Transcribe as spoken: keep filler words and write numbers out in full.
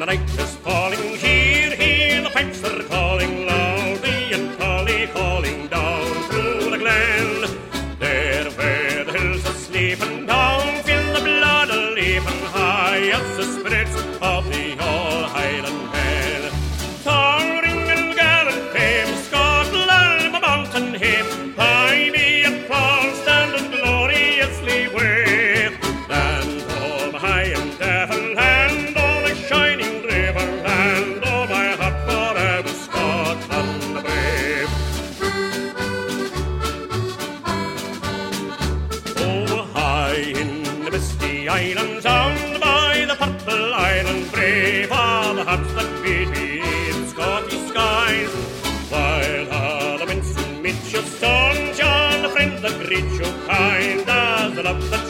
the night is falling. Hear, hear the pipes that are calling loudly and tolly, calling down through the glen. There where the hills are sleeping down, feel the blood a leaping high as the spirits of the all Highland men. Towering and gallant fame, Scotland, my mountain hymn, high be it proud, standing gloriously wave. Land all my high and devil land, all my shining river land, all my heart forever Scotland the brave. Oh, high in the misty islands, down by the purple island, brave are the hearts that beat beneath Scottish skies. While all the winds soon meet you, staunch are the friends that greet you kind, as the love that